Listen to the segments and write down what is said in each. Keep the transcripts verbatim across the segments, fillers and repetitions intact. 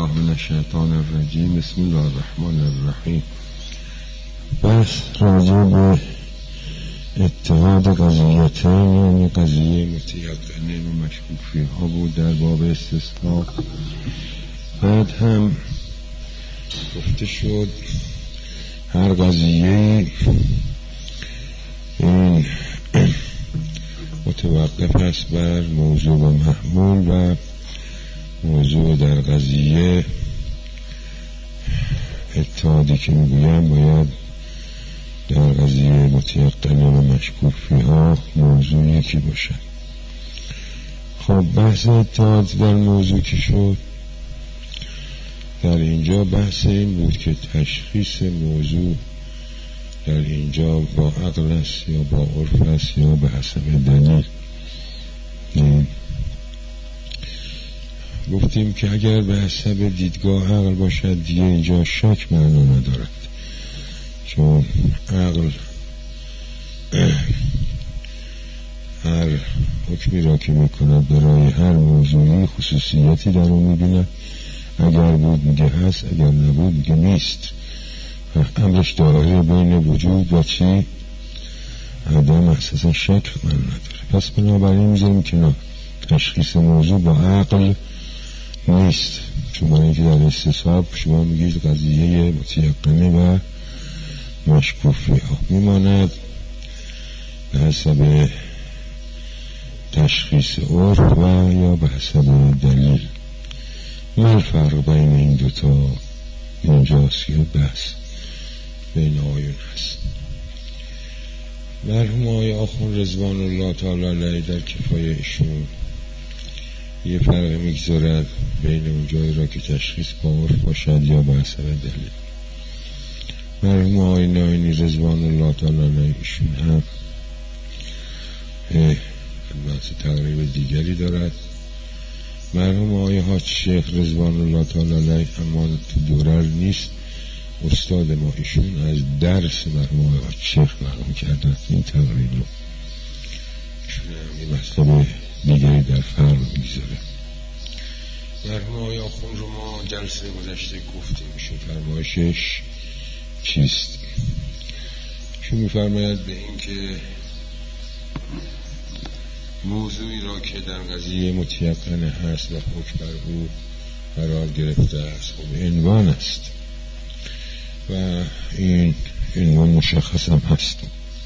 بالله من الشیطان الرجیم. بسم الله الرحمن الرحیم. بس راجع به اتحاد قضیتین، یعنی قضیه متیقنه و مشکوک فیها بود در باب استثناء. بعد هم گفته شد هر قضیه این متوقف است بر موضوع و محمول و موضوع در قضیه اتحادی که میگویم باید در قضیه متیقنه و مشکوک فیها موضوع یکی باشد. خب بحث اتحاد در موضوع که شد، در اینجا بحث این بود که تشخیص موضوع در اینجا با عقل است یا با عرف است یا به حسب دلیل. گفتیم که اگر به حسب دیدگاه عقل باشد دیگه اینجا شک معنا ندارد، چون عقل هر حکمی را که میکند برای هر موضوعی خصوصیتی در اون میبیند. اگر بود میگه هست، اگر نبود میگه نیست. امرش دائره بین وجود و چی؟ عدم. اساسا شک من نداره. پس بنابراین میذاریم که نه، تشخیص موضوع با عقل نیست، چون برای اینکه در استصحاب شما میگید قضیه متیقنه و مشکوک فیها میماند به حسب تشخیص عرف و یا به حسب دلیل. ما فرق بین این دوتا اینجاست که بحث بین آیون هست. مرحوم آقای آخوند رضوان الله تعالی علیه در کفایه ایشون یه فرق میگذارد بین اون جایی را که تشخیص با عرف باشد یا به حسب دلیل. مرحوم آقای ناینی رضوان الله تعالی علیه ایشون هم بحث تقریب دیگری دارد. مرحوم آقای حاج شیخ رضوان الله تعالی علیه اما تو دوره نیست، استاد ما ایشون از درس مرحوم آقای حاج شیخ معلوم کردن این تقریب رو. ایشون هم این مطلب دیگری در فرق میگذاره. مرحوم آقای آخوند رو ما جلسه گذشته گفتیم ایشون فرمایشش چیست. ایشون میفرماید به این که موضوعی را که در قضیه متیقنه هست و حکم بر او قرار گرفته است خب عنوان است و این عنوان مشخص هم هست.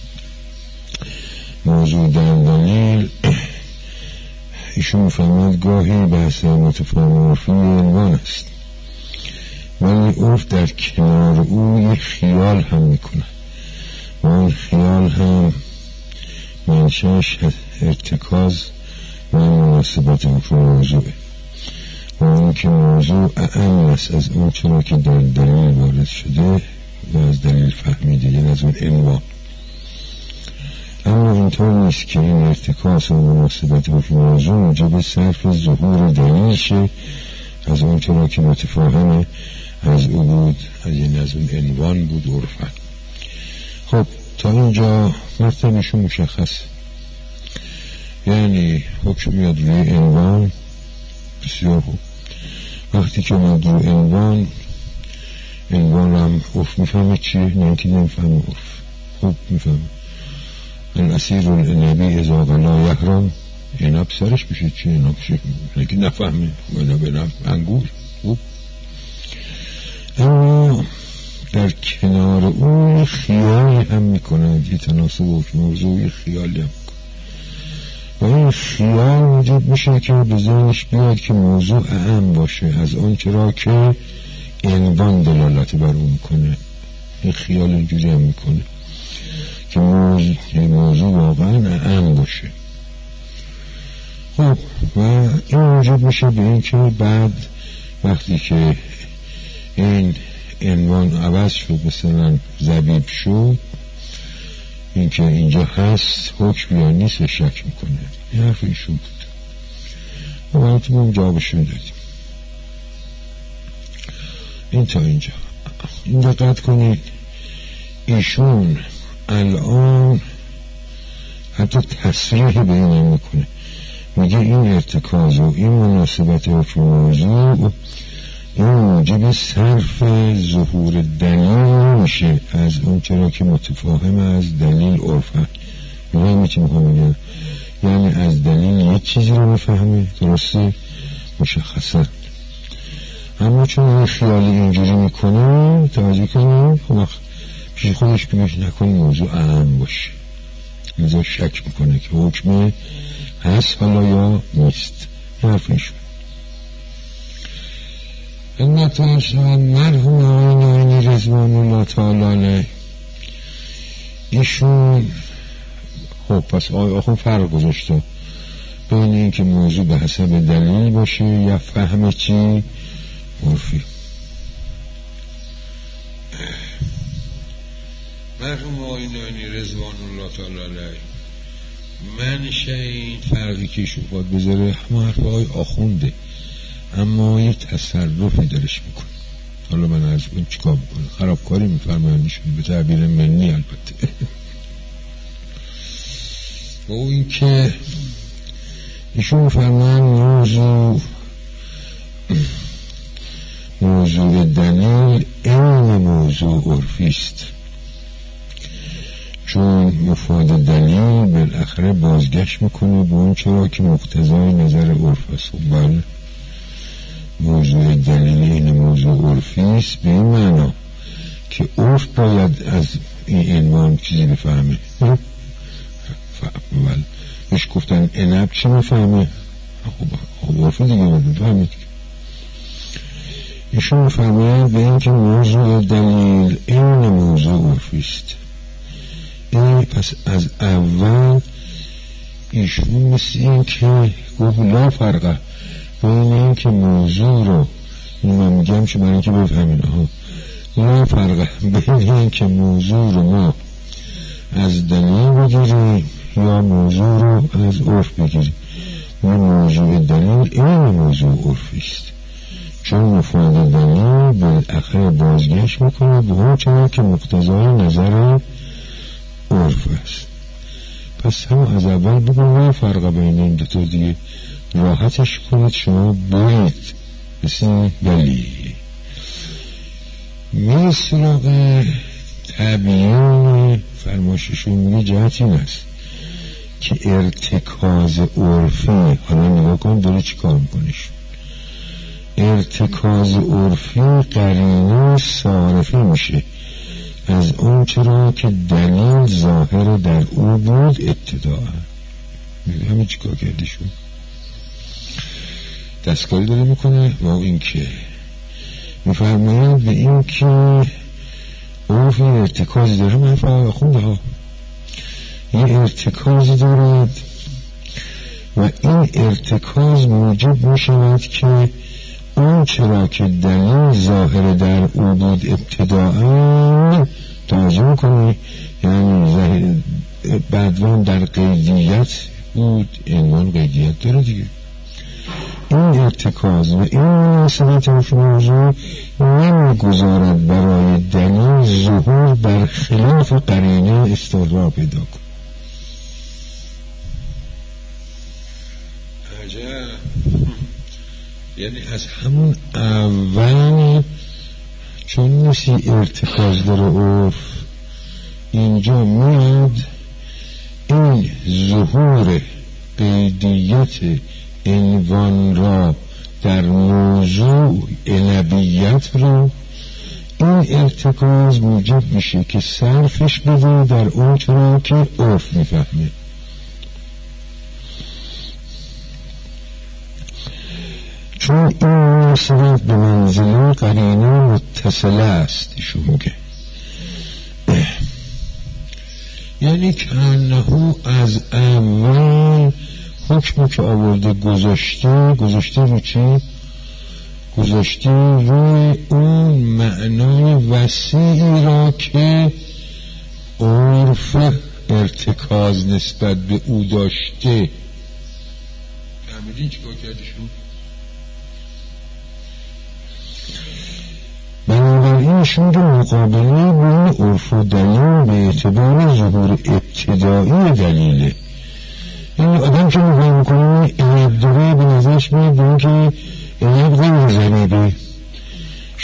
موضوع در دلیل ایشون میفرماید گاهی بحث متفاهم عرفی عنوان است، ولی عرف در کنار او یک خیال هم میکنه و اون خیال هم منشأش ارتکاز و مناسبت حکم موضوعه و اون که موضوع اعم است از اون چرا که در دلیل وارد شده و از دلیل فهمیده، یعنی از اون عنوان. اما اینطور نیست که این ارتکاز و مناسبت حکم موضوع موجب صرف ظهور دلیل شه از اون چرا که متفاهمه از او بود، از این از اون عنوان بود عرفن. خب تا اینجا مطلبشون مشخص، یعنی حکم میاد روی عنوان. بسیار خوب، وقتی که میاد روی عنوان، عنوان هم عرف میفهمه چیه؟ نه اینکه نمیفهمه عرف. خوب میفهمه الاسیر النبی اذا غلا یحرم، این اب سرش بشه چیه؟ اینا بشه نگه نفهمه ولی بنام انگور. خوب، اما در کنار اون خیالی هم میکنه، یه تناسب حکم موضوعی خیالی هم و این خیال موجب میشه که به ذهنش بیاد که موضوع اهم باشه از اون چرا که عنوان دلالت بر اون میکنه. این خیال اینجوری هم میکنه که موضوع, موضوع واقعا اهم باشه. خب و این موجب میشه به این که بعد وقتی که این عنوان عوض شد، مثلا زبیب شد، این که اینجا هست حکم یا نیست شک میکنه. این حرف ایشون بود و باید ما جوابشون دادیم. این تا اینجا. این دقت کنید ایشون الان حتی تصریح به این میکنه، میگه این ارتکاز و این مناسبت حکم موضوع این موجب صرف ظهور دلیل میشه از اون چرا که متفاهم از دلیل عرفه. میگم چی میخوام بگم؟ یعنی از دلیل یک چیزی رو میفهمه، درسته؟ مشخصه. اما چون این خیالی اینجوری میکنه توجه کنیم، خب پیش خودش بگیش نکنه موضوع اهم باشه، لذا شک میکنه که حکمه هست حالا یا نیست. حرف ایشون خدمتتون شد مرحوم آقای ناینی رضوان الله تعالی علیه، ایشون خب پس آقای آخون فرق گذاشته بین این که موضوع به حسب دلیل باشه یا فهم چی عرفی. مرحوم آقای ناینی رضوان الله تعالی علیه منشه این فرقی که ایشون باید بذاره همه حرف آقای آخونده، اما یه تصرفی درش میکنه. حالا من از اون چیکار میکنه؟ خرابکاری میفرمایندشون به تعبیر منی البته. و او این که ایشون میفرمایند موضوع موضوع دلیل این موضوع عرفی است، چون مفاد دلیل بالاخره بازگشت میکنه به اون چرا که مقتضای نظر عرف است. بله موضوع دلیل این موضوع عرفی است به این معنا که عرف باید از این عنوان چیزی بفهمه. بله بهش گفتن عنب چی میفهمه؟ خب عرف دیگه بفهمید. ایشون میفرماید به این که موضوع دلیل این موضوع عرفی است. این پس از اول ایشون مثل این که گفت لا فرقه بین این که موضوع رو من میگم چه برای که بفهمین ها لا فرقه بین این که موضوع رو ما از دلیل بگیریم یا موضوع رو از عرف بگیریم. ما موضوع دلیل این موضوع عرفی است، چون مفاد دلیل بالاخره بازگشت میکنه به اون چرا که مقتضای نظر عرف است. پس هم از اول بگو ما فرق بین این دوتا دیگه راحتش کنید شما برید بسید. بلی می سراغ تبیین فرماششون میگه جهت این است که ارتکاز عرفی، حالا نگاه کن داره چی کار میکنیشون، ارتکاز عرفی قرینه صارفی میشه از اون چرا که دلیل ظاهر در او بود ابتداء. همین چی کار کردیشون دستکاری داره میکنه و این که میفرماید به این که عرف این ارتکازی داره. من فرق خونده ها یه ارتکازی دارد و این ارتکاز موجب میشود که اون چرا که دلیل ظاهر در او بود ابتداء توجه کنی، یعنی بعدوان در قیدیت بود، عنوان قیدیت داره دیگه. این ارتکاز و این مناسبت فی موضوع نمیگذارد برای دلیل ظهور بر خلاف قرینه استقرار پیدا کن. عجب، یعنی از همون اول چون مثل ارتکاز داره عرف اینجا میاد این ظهور قیدیت عنوان را در موضوع عنبیت رو این ارتکاز موجب میشه که صرفش بده در اون چرا که عرف میفهمه. چون این مناسبت به منزله قرینه متصله است ایشون میگه، یعنی که انهو از اول حکمی که آورده گذاشته گذاشته رو چی؟ گذاشته روی اون معنای وسیعی را که عرف ارتکاز نسبت به او داشته. فهمیدین چی کار کردیشون؟ بنابراینشون که مقابله بین عرف و دلیل به اعتبار ظهور ابتدایی دلیله. یعنی آدم که نگاه میکنه عنب داره به نظرش میاد به اون که عنب غیر زنیده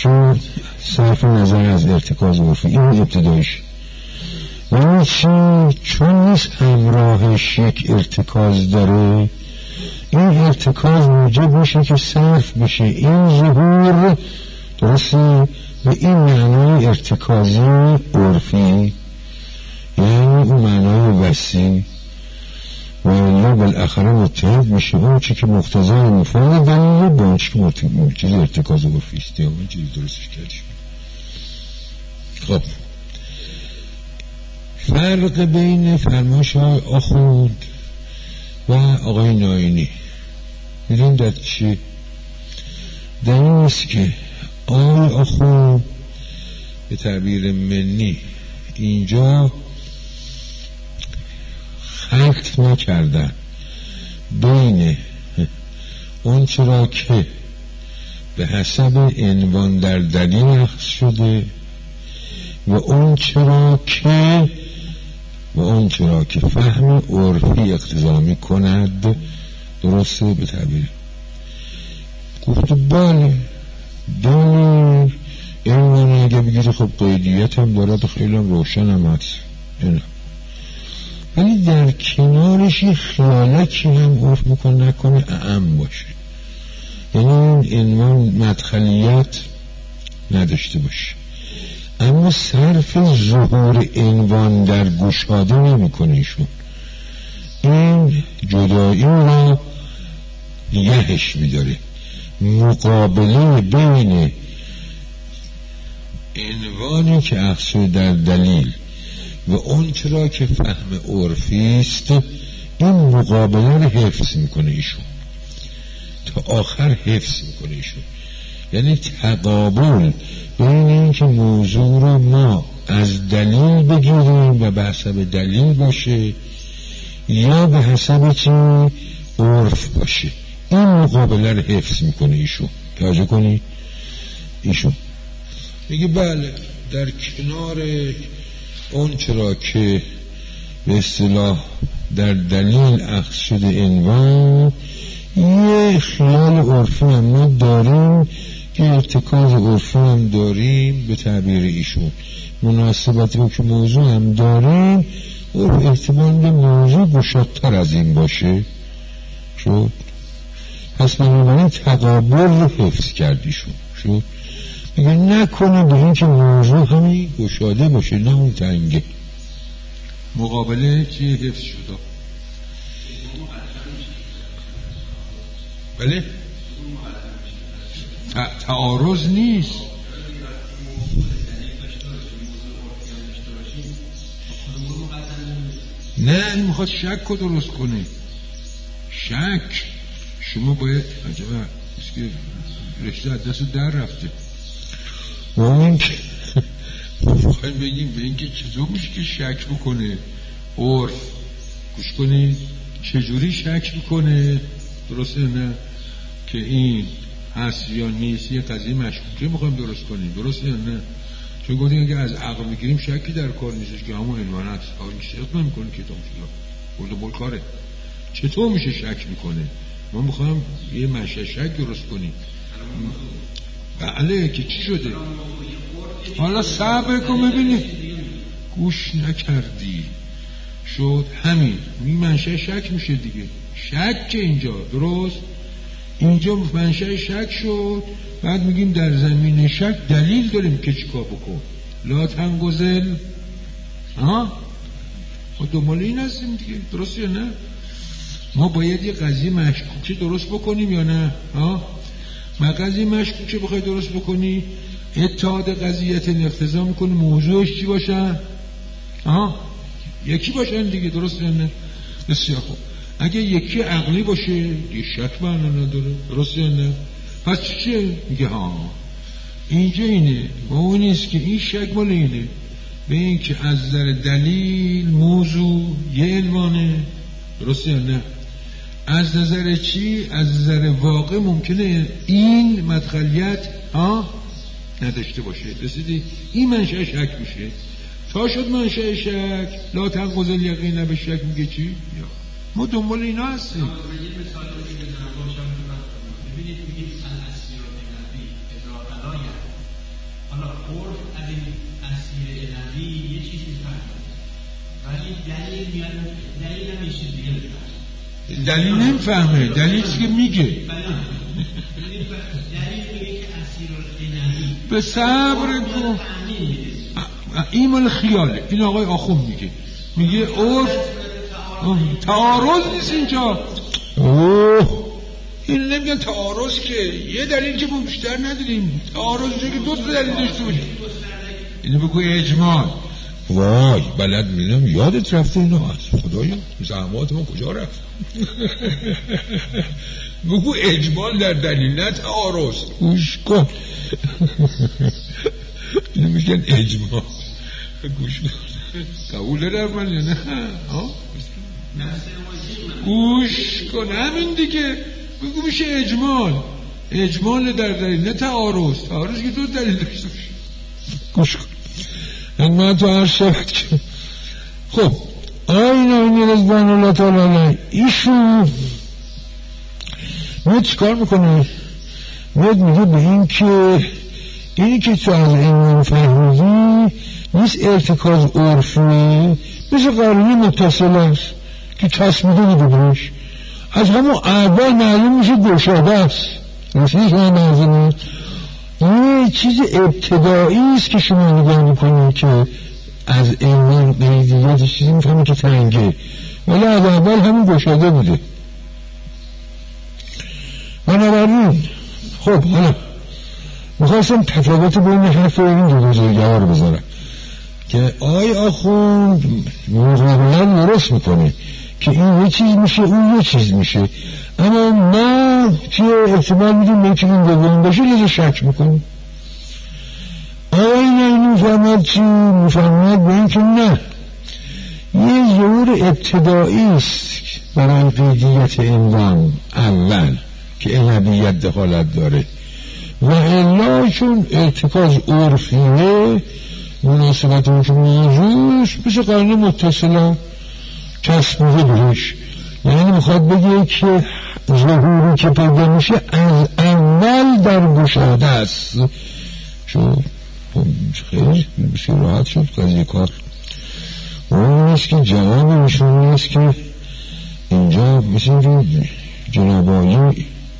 شد صرف نظر از ارتکاز عرفی، این ابتدایش. یعنی چی؟ چون نیست همراهش یک ارتکاز داره، این ارتکاز موجب میشه که صرف بشه. این ظهور درسته به این معنای ارتکازی عرفی، یعنی اون معنای وسیع و یا بالاخره متحد میشه اون چی که مقتضای مفهوم دلیل با اون چی که چیز ارتکاز عرفی است. یا اون چیزی درستش کردش. خب فرق بین فرمایش های آخوند و آقای ناینی میدونیم در چی؟ در این است که آقای آخوند به تعبیر منی اینجا خلط نکردن بین اون چرا که به حسب عنوان در دلیل اخذ شده و اون چرا که و اون چرا که فهم عرفی اقتضا می کند. درسته به تعبیر گفت بله دلیل عنوان اگه بگیره خب قیدیت هم دارد، خیلی هم روشن هم هست، ولی در کنارش یه خیالکی هم عرف میکنه نکنه اعم باشه، یعنی این عنوان مدخلیت نداشته باشه، اما صرف ظهور عنوان در گشاده نمیکنه ایشون. این جدایی را نگهش میداره، مقابله بین عنوانی که اخذ در دلیل و اون چرا که فهم عرفی است، این مقابله رو حفظ میکنه ایشون، تا آخر حفظ میکنه ایشون. یعنی تقابل بین این که موضوع رو ما از دلیل بگیریم و به حسب دلیل باشه یا به حسب چی عرف باشه، این مقابله رو حفظ میکنه ایشون. توجه کنی ایشون میگه بله در کنار اون چرا که به اصطلاح در دلیل اخذ شده عنوان یه خیال عرفی هم ما داریم که ارتکاز عرفی هم داریم به تعبیر ایشون، مناسبتی با که موضوع هم داریم و احتمال به موضوع گشادتر از این باشه شد. پس بنابراین تقابل رو حفظ کردیشون شد. میگه نکنه به این که موضوع همین گشاده باشه نه اون تنگه. مقابله چی حفظ شده؟ بله تعارض نیست. نه این میخواد شک رو درست کنه. شک شما باید عجبه که رشته از دست در رفته و این که میخوایم بگیم به این که چطور میشه که شک بکنه عرف گوش کنید چجوری شک بکنه درسته نه که این هست یا نیست یه قضیه مشکوکه میخوایم درست کنیم درسته یا نه. چون گفتیم اگه از عقل بگیریم شکی در کار نیستش که همون عنوان هست این شک نمیکنه که تو میشه برده بول کاره. چطور میشه شک میکنه؟ ما میخوایم یه مشه شک درست کنیم. بله که چی شده؟ حالا صبر کن ببینی گوش نکردی شد همین این منشه شک میشه دیگه. شک که اینجا درست اینجا منشه شک شد. بعد میگیم در زمین شک دلیل داریم که چیکار بکن لا تنگزل ها ما دنبال این هستیم دیگه درست یا نه. ما باید یه قضیه مشکوکه درست بکنیم یا نه ها. ما قضیه مشکوکه بخوای درست بکنی اتحاد قضیت اقتضا میکنه موضوعش چی باشه ها یکی باشن دیگه درست یا نه. بسیار خوب اگه یکی عقلی باشه یه شک معنا نداره درست یا نه. پس چیه میگه ها اینجا اینه و اون نیست که این شک مال اینه به این که از نظر دلیل موضوع یه عنوانه درست یا نه. از نظر چی؟ از نظر واقع ممکنه این مدخلیت ها نداشته باشه. رسیدی؟ این منشأ شک میشه. تا شد منشأ شک لا تنقض الیقین به شک میگه چی؟ یا ما دنبال اینا هستیم. یه مثال رو بزنم باشم ببینید میگیم الاصلی و نبی ادراک علایه اسیر الهی یه چیز میفرمه ولی دلیل میاد دلیل هم یه چیز دیگه میفرمه. دلیل نمیفهمه، دلیل چیزی که میگه. دلیل میگه که اسیر الهی به صبر کن. این مال خیاله. این آقای آخوند میگه میگه عرف تعارض نیست اینجا. اوه این نمیگن تعارض که یه دلیل که ما بیشتر نداریم، تعارض که دو تا دلیل داشته باشیم. اینو بگو اجمال. وای بلد میدونم یادت رفته اینو از خدایا زحمات ما کجا رفت. بگو اجمال در دلیل نه تعارض. گوش کن. اینو میگن اجمال. گوش کن. قبول دارم من یا نه؟ گوش کن همین دیگه. بگو میشه اجمال. اجمال در دلیل نه تعارض. تعارض که دو دلیل داشته باشه. گوش کن. من تو هر شد که خب آین آینی رضوان الله تعالی علیه ایشون میاد چیکار میکنه؟ میاد میگه به این که اینی که تو از ایمان فهمیدی نیست ارتکاز عرفیه، مثل قرینه متصل است که تصمیده میده بروش از همون اول معلوم میشه گشاده است. مثل که من نازنه یه چیز ابتدایی است که شما نگاه میکنید که از ایمان قیدیات چیزی میفهمه که تنگه، ولی از اول همون گشاده بوده. بنابراین خب حالا میخواستم تفاوت بین حرف این دو بزرگوار رو بذارم که آی آخوند مقابلا درست میکنه که این یه چیز میشه اون یه چیز میشه، اما ما که احتمال میدیم به که این دوم باشه لیزه شک میکنیم. آقای نینی میفهمد چی؟ میفهمد به این که نه یه ظهور ابتدایی است برای قیدیت عنوان اول که الهیت دخالت داره و الا چون ارتکاز عرفیه مناسبت اون که موضوعش بشه قرینه متصله تصمیده بهش، یعنی میخواد بگه که ظهوری که پیدا میشه از اول در گشاده است. چون خیلی بسی راحت شد قضیه کار. اون نیست که جواب ایشون نیست که اینجا مثل اینکه جناب آقای اولا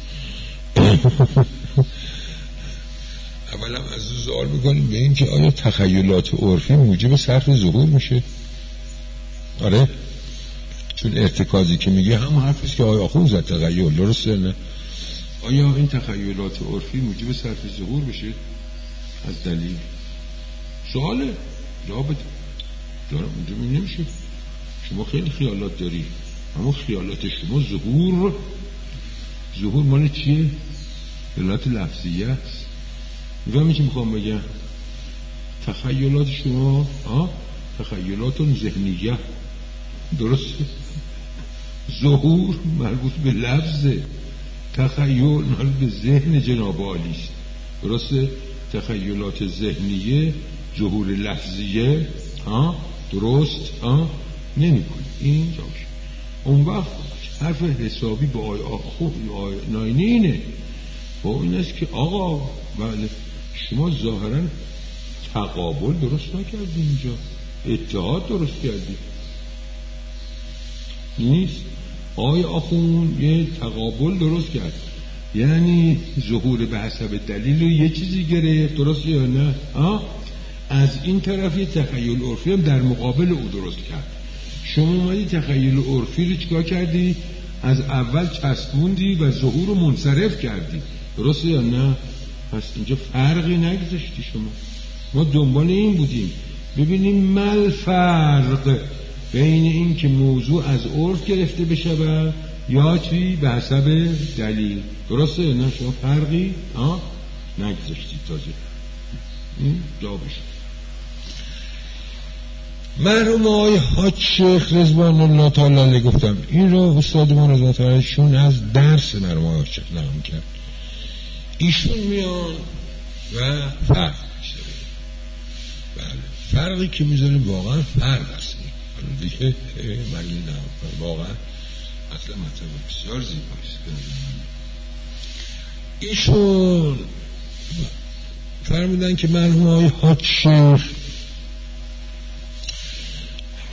از او سوال میکنیم به این که آیا تخیلات عرفی موجب صرف ظهور میشه؟ آره چون ارتکازی که میگه هم حرفیست که آیا آخوند زد تخیل درسته نه؟ آیا این تخیلات عرفی موجب صرف ظهور بشه از دلیل؟ سواله جواب بده. دارم اونجا می نمیشه. شما خیلی خیالات داری اما خیالات شما ظهور ظهور مال چیه؟ دلالت لفظیه است. میفهمی چی میخوام بگم؟ تخیلات شما آه؟ تخیلات ذهنیه درسته؟ ظهور مربوط به لفظه، تخیل مربوط به ذهن جناب عالی است. درسته؟ تخیلات ذهنیه ظهور لفظیه ها درست ها نمی کنی این جاش. اون وقت حرف حسابی با آی آخو آی ناینینه با این است که آقا بله شما ظاهرا تقابل درست نکردی، اینجا اتحاد درست کردی نیست. آی آخون یه تقابل درست کرد، یعنی ظهور به حسب دلیل رو یه چیزی گرفت درست یا نه آه؟ از این طرفی تخیل عرفی هم در مقابل او درست کرد. شما اومدی تخیل عرفی رو چیکار کردی؟ از اول چسبوندی و ظهور رو منصرف کردی درست یا نه؟ پس اینجا فرقی نگذاشتی شما. ما دنبال این بودیم ببینیم مل فرق بین این که موضوع از عرف گرفته بشه یا چی به حسب دلیل درسته یا نه؟ شما فرقی ها نگذاشتید تازه این جوابش. مرحوم آقای حاج شیخ رضوان الله تعالی علیه گفتم این رو استادمان رضوان الله تعالی شون از درس مرحوم آقای حاج شیخ نقل کرد. ایشون میان و فرق میشه. بله فرقی که میذاریم واقعا فرق هست دیگه معنی نه واقعا اصلا مطلب بسیار زیباییست. ایشون فرمودن که مرحوم آقای حاج شیخ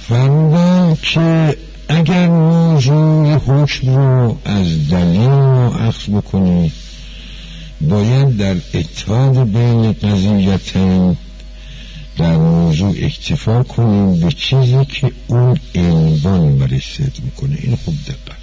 فرمودن که اگر موضوع حکم رو از دلیل رو اخذ بکنید باید در اتحاد بین قضیتین در موضوع اکتفا کنیم به چیزی که اون عنوان برای صدق میکنه. این خوب دقت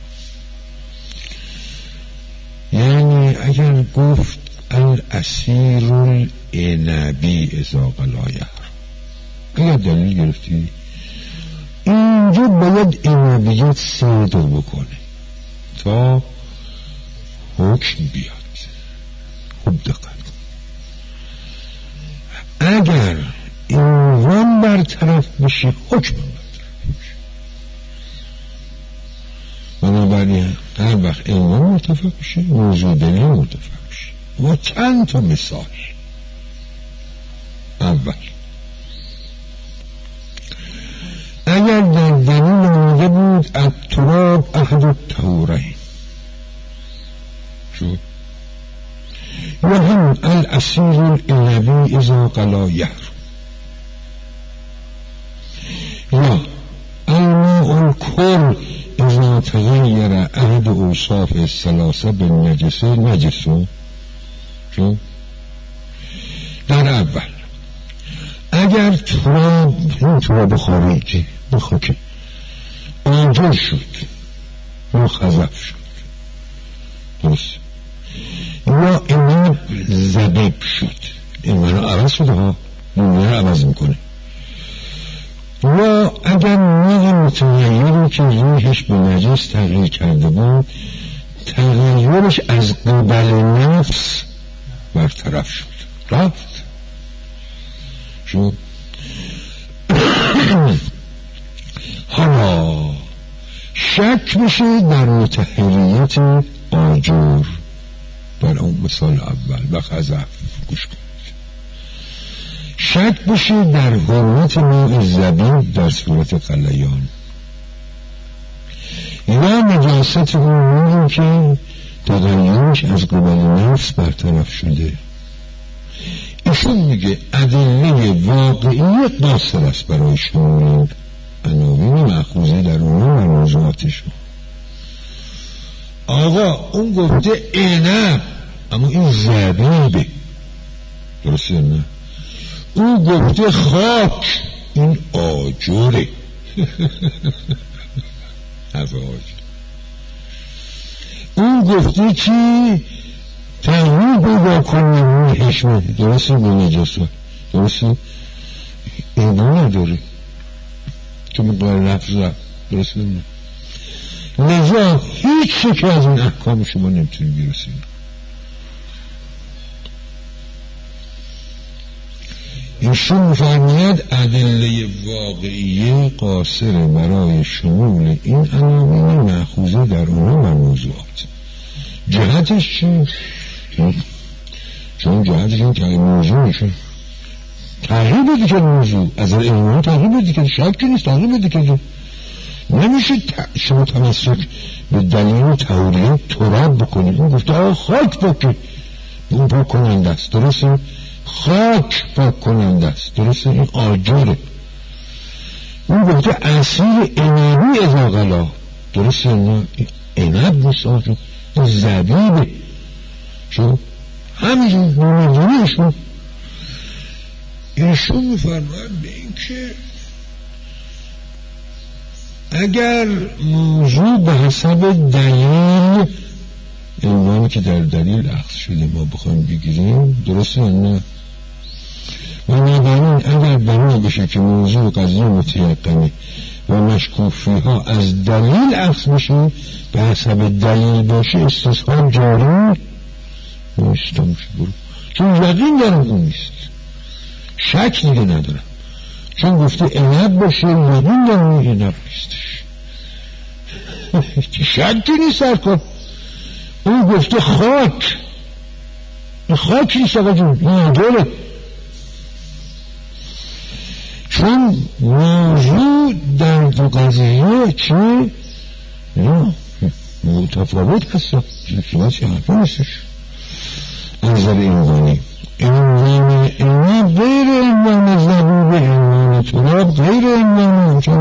کنیم. یعنی اگر گفت الاسیر العنبی اذا قلایه، اگر دلیل گرفتی اینجا باید عنبیت صدق بکنه تا حکم بیاد. خوب دقت کن. اگر عنوان برطرف بشه حکم برطرف بشه. بنابراین هر وقت عنوان مرتفع بشه موضوع دلیل مرتفع بشه. و چند تا مثال. اول، اگر در دلیل آمده بود التراب احد الطهورین، شو و هم الاسیر العنبی اذا قلا یحرم، یا الماء الکل اذا تغیر احد اوصاف الثلاثه بالنجسه نجسه. شو در اول اگر تراب، این تراب خارجی بخوکه آنجا شد یا خضف شد، درست، یا عنب زبیب شد، این منو عوض شده ها، این منو عوض میکنه. یا اگر میگه متغیری که روحش به نجس تغییر کرده بود تغییرش از قبل نفس برطرف شد، رفت شد. حالا شک میشه در مطهریت آجر در اون مثال اول و خضف، گوش کنید. شک بشه در حرمت ماء زبیب در صورت قلیان، یا نجاست اون که تغییرش از قبل نفس برطرف شده. ایشون میگه ادله واقعی قاصر است برای شمول عناوین مأخوذه در اون و موضوعاتشون. آقا اون گفته عنب اما این زبیبه، درسته نه؟ اون گفته خاک این آجره. حرف آجر. اون گفته چی؟ تغییر پیدا کنه روی حشمه، درسته؟ به نجاست، درسته؟ این نداره که مقابل لفظ رفت، درسته؟ لذا هیچ شکل از این احکام شما نمیتونی بیرسید. ایشون می‌فرماید ادله واقعیه قاصر برای شمول این عناوین مأخوذه در اونها و موضوعات. جهتش چی؟ چون جهتش این که موضوع میشه تغییر بدی که موضوع از عنوان تغییر بدی که شک نیست، تغییر بدی که نمیشه شما تمسک به دلیل تئوری تراب بکنید. اون گفته آقا خاک بکن، اون پاک کننده است، درسته؟ خاک پاک کننده است، درسته؟ این آجره. اون گفته اصیل عنبی اذا غلا، درسته؟ نه عنب نیست، آجر این زبیبه. شو همینجور نمیدونیشون. ایشون میفرماید به این که اگر موضوع به حسب دلیل عنوانی که در دلیل اخذ شده ما بخوایم بگیریم، درسته یا نه؟ و نبرین اگر بنا بشه که موضوع قضیه متیقنه و مشکوک فیها از دلیل اخذ بشه به حسب دلیل باشه استصحاب جاری نیست، برو. چون یقین دارم اون نیست، شک دیگه ندارم، چون گفته عنب باشه یقین دارم اون عنب نیستش، شکی نیست. سر کن اون گفته خاک، این خاک نیست آقا جون، این آجره. چون موضوع در دو قضیه چی؟ نه متفاوت هست، شماسی حرفه نیستش. انظر عنوانی عنوان عنوان غیر عنوان زبیب، عنوان تراب غیر عنوان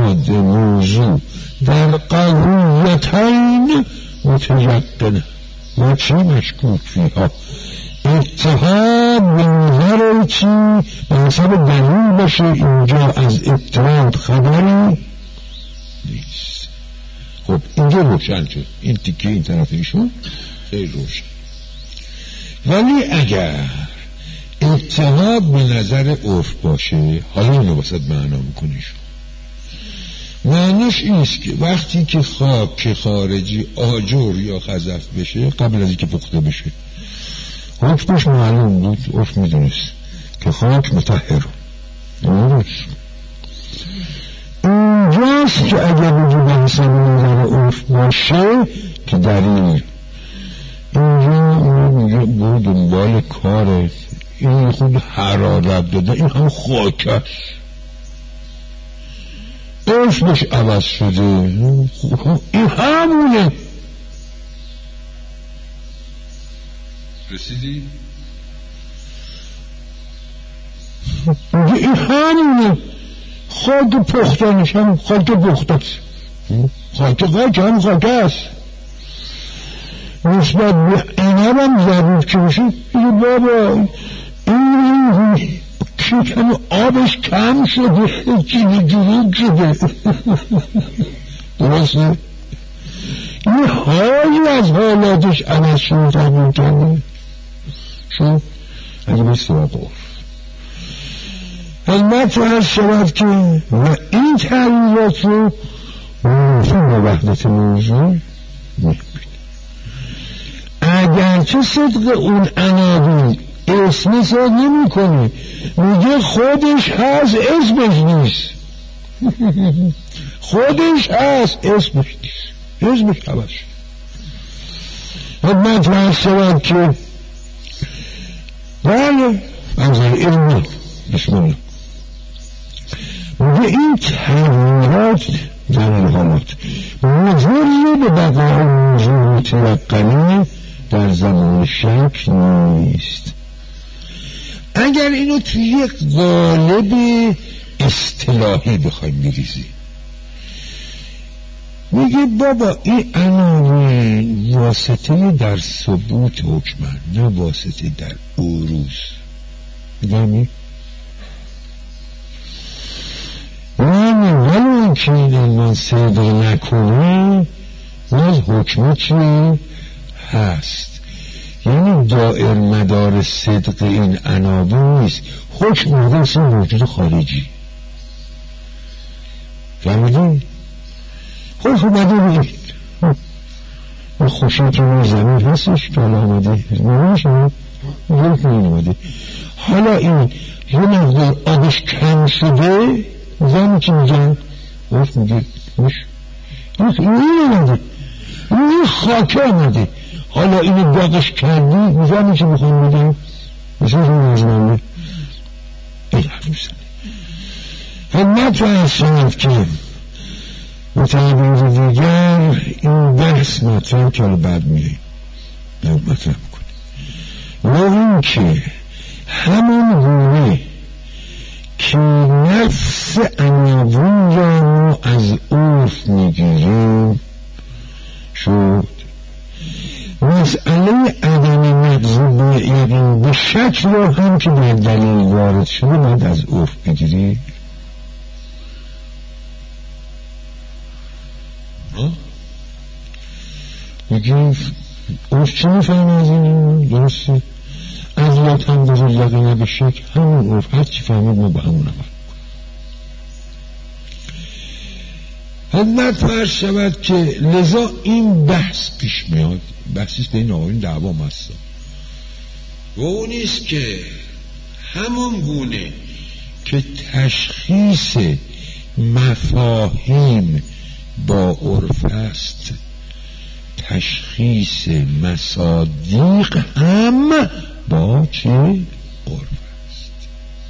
اتحاد موضوع در قضیتین متیقنه. ما چی مشکوک فیها؟ اتحاد به نظر چی به حساب دلیل باشه اینجا از اتحاد خبری نیست. خب اینجا روشن شد، این تیکه این طرف ایشون خیلی روشن. ولی اگر اتحاد به نظر عرف باشه، حالا اینو واسه معنا میکنیشون، معنیش اینست که وقتی که خاک خارجی آجر یا خزف بشه قبل از اینکه پخته بشه حکمش معلوم بود، عرف میدونست که خاک مطهر. اینجاست که اگر وجود حساب نظر عرف باشه که دلیل اینجا میگه برو دنبال کاره، این خود حرارت داده، این هم خاک است، اسمش عوض شده، این همونه. رسیدی؟ این همونه، خاک پختانش هم خاک پخته است، خاک خاک هم خاک است. نسبت به اینه هم ضرور که بشه این بابا این که کم آبش کم شده، چیزی جروب شده. درسته؟ این حالی از حالاتش عوض شده تبدیل کرده شد. اگه به سراغ عرف البته هست شود که و این تغییرات رو مفهوم به وحدت موضوع میبینه. اگرچه صدق اون عناوین اسمی ساد نمی کنه، میگه خودش هست اسمش نیست. خودش هست اسمش نیست، اسمش عوض شد. خدمت هست شود که بله انظر علمی بسم الله میگه این تغییرات در الحالات مجبوری به بقای موضوع متیقنه در زمان شک نیست. اگر اینو توی یک قالب اصطلاحی بخوایم بریزیم، میگه بابا این عناوین واسطه در ثبوت حکمن، نه واسطه در عروض. میدونی؟ من ولی که این علمان صدق نکنه باز حکمه چی هست، یعنی دائر مدار صدق این عناوین نیست، حکم مدرس موجود خارجی. فهمیدین؟ حکم مدار این خوشی که این زمین هستش که حالا آمده نمیشه حکم این آمده. حالا این یه مقدار آبش کم شده زمین که میگن حکم میگه میشه این آمده، این خاکه آمده، حالا اینو داغش کردی میزنی که میخوام میدم مثل این نظرمه این حرف میزنه. همت و اصلاف که متعبیر دیگر این بحث مطرح که حالا بعد میریم مطرح میکنه و این که همون گونه که نفس عناوین را ما از عرف میگیریم شد، مسئله عدم نقض یقین به شکل رو هم که در دلیل وارد شده باید از عرف بگیری. میگیم عرف چی میفهم از این؟ درسته از یاد هم بزر یقینه به شکل همون عرف هر چی فهمید ما با همون عمل. حضرت فرض شود که لذا این بحث پیش میاد، بحثیست به این آقایون دعوا مستم و اونیست که همون گونه که تشخیص مفاهیم با عرف است، تشخیص مصادیق هم با چه؟ عرف است.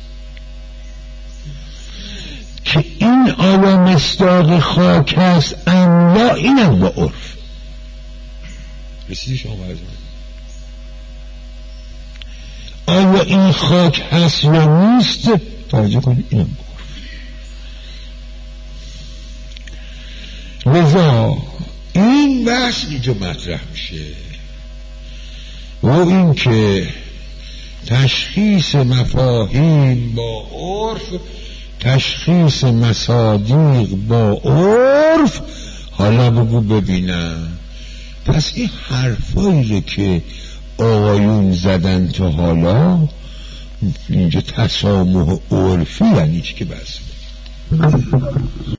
که این آیا مصداق خاک هست ام لا، این هم با عرف. رسیدی شما برزن آیا این خاک هست یا نیست توجه کنید، این هم با عرف. لذا این بحث اینجا مطرح میشه و این که تشخیص مفاهیم با عرف، تشخیص مصادیق با عرف. حالا بگو ببینم، پس این حرفایی رو که آقایون زدن تا حالا اینجا تسامح عرفی یعنی چی که بس